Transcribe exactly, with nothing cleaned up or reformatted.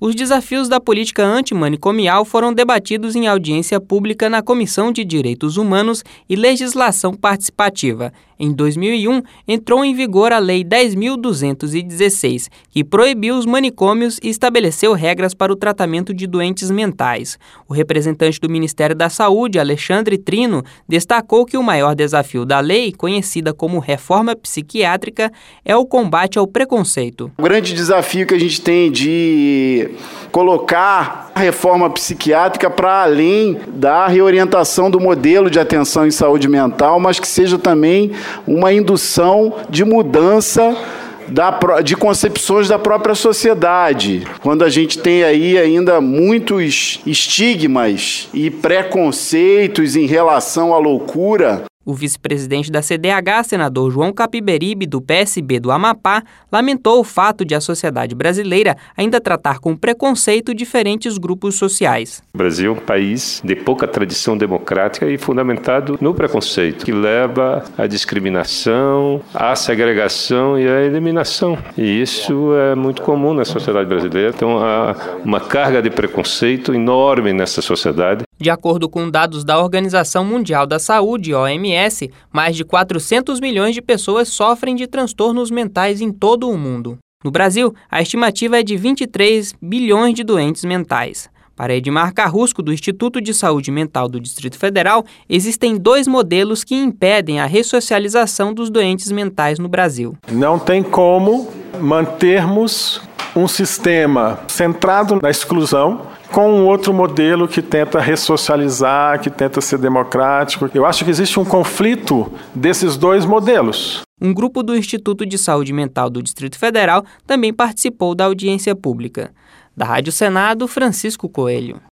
Os desafios da política antimanicomial foram debatidos em audiência pública na Comissão de Direitos Humanos e Legislação Participativa. Em dois mil e um, entrou em vigor a Lei dez mil duzentos e dezesseis, que proibiu os manicômios e estabeleceu regras para o tratamento de doentes mentais. O representante do Ministério da Saúde, Alexandre Trino, destacou que o maior desafio da lei, conhecida como reforma psiquiátrica, é o combate ao preconceito. O grande desafio que a gente tem de colocar a reforma psiquiátrica para além da reorientação do modelo de atenção em saúde mental, mas que seja também uma indução de mudança da, de concepções da própria sociedade. Quando a gente tem aí ainda muitos estigmas e preconceitos em relação à loucura. O vice-presidente da C D H, senador João Capiberibe, do P S B do Amapá, lamentou o fato de a sociedade brasileira ainda tratar com preconceito diferentes grupos sociais. O Brasil é um país de pouca tradição democrática e fundamentado no preconceito, que leva à discriminação, à segregação e à eliminação. E isso é muito comum na sociedade brasileira. Então, há uma carga de preconceito enorme nessa sociedade. De acordo com dados da Organização Mundial da Saúde, O M S, mais de quatrocentos milhões de pessoas sofrem de transtornos mentais em todo o mundo. No Brasil, a estimativa é de vinte e três bilhões de doentes mentais. Para Edmar Carrusco, do Instituto de Saúde Mental do Distrito Federal, existem dois modelos que impedem a ressocialização dos doentes mentais no Brasil. Não tem como mantermos um sistema centrado na exclusão com um outro modelo que tenta ressocializar, que tenta ser democrático. Eu acho que existe um conflito desses dois modelos. Um grupo do Instituto de Saúde Mental do Distrito Federal também participou da audiência pública. Da Rádio Senado, Francisco Coelho.